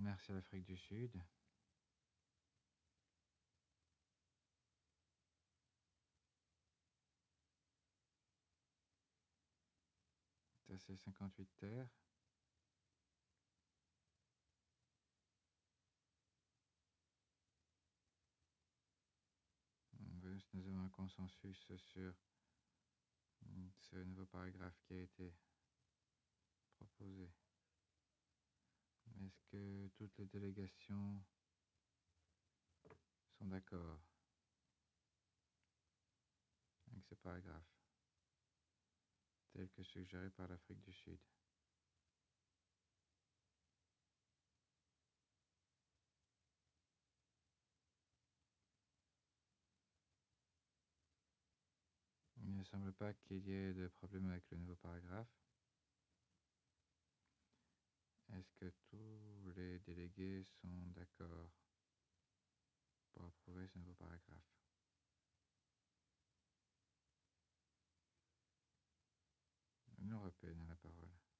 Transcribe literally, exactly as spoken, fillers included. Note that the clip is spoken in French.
Merci à l'Afrique du Sud. Tasser cinquante-huit terres. Nous avons un consensus sur ce nouveau paragraphe qui a été proposé. Est-ce que toutes les délégations sont d'accord avec ce paragraphe tel que suggéré par l'Afrique du Sud? Il ne semble pas qu'il y ait de problème avec le nouveau paragraphe. Est-ce que tous les délégués sont d'accord pour approuver ce nouveau paragraphe? L'Union européenne a la parole.